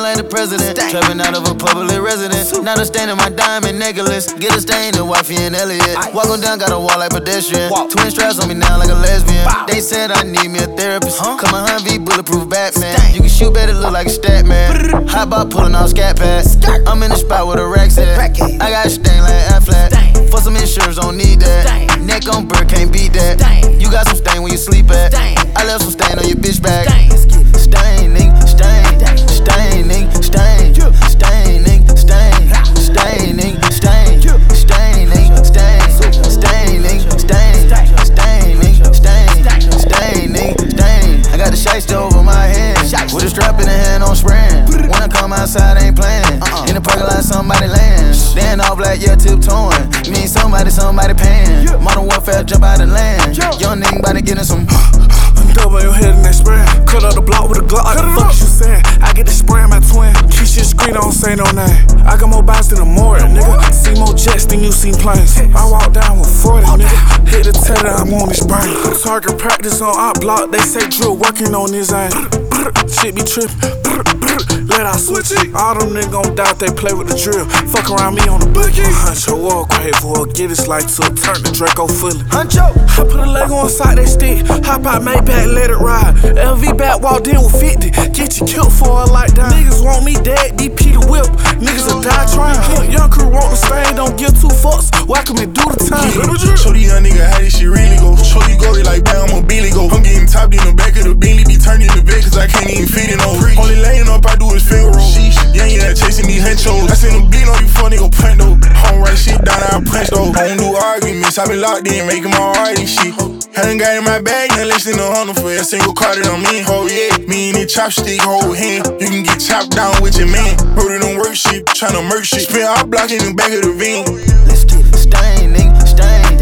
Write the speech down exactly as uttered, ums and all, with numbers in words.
like the president. Trapping out of a public residence. Not a stain in my diamond necklace. Get a stain in wifey and Elliot. Walk on down, got a wall like pedestrian. Twin straps on me now like a lesbian. They said I need me a therapist. Come a Humvee, bulletproof Batman. You can shoot better, look like a stat man. Hot bot pulling off scat pads. I'm in the spot with a rack set. I got a stain like Affleck. For some insurance, don't need that. Neck on bird, can't beat that. You got some stain when you sleep at. I left some stain on your bitch bag. Staining, stain, staining, stain, staining, stain, staining, stain, staining, stain, staining, stain, staining, stain, staining, stain. I got the shiesty over my head, with a strap in the hand on spraying. When I come outside, I ain't playing. In the parking lot, somebody land. Then all black, yeah, tiptoeing. Me and somebody, somebody paying. Modern warfare, jump out and land. Young nigga about to get in some. Double your head and that spray. Cut out the block with a Glock. Like the fuck you saying? I get the spray on my twin. Keep shit screen, don't say no name. I got more bounce than a morning, nigga. See more jets than you seen planes. I walk down with forty, nigga. Hit the tether, I'm on this brain. Target practice on our block. They say drill working on his aim. Shit be trippin'. Let I switch it. All them niggas gon' doubt they play with the drill. Fuck around me on the boogie. Huncho walk crave for get his life to a turn the Draco fully. Huncho, I put a leg on side that stick. Hop out Maybach, let it ride. L V back walked in with fifty. Get you killed for a like that. Niggas want me dead, D P the whip. Niggas will die trying. Young crew want the stain, don't give two fucks. Welcome me do the time. Yeah. Show these young niggas how this shit really go. Show you go like bam, I'm a Billy go. I'm getting topped in the back of the Bentley, be turning the bed cause I can't even fit in no. Only laying up, I do is finger roll. Yeah, yeah, chasing these henchos. I seen them beat on you funny, gon' punt though. I don't write shit down, I punch though. I don't do arguments, I been locked in, making my art and shit. Hadn't got in my bag, now listen to Hunter for a single car that I'm in. Oh yeah, me and the chopstick, hold hand. You can get chopped down with your man. Murder don't work shit, tryna murk shit. Spin our block in the back of the van. let's get it. Staining, stain,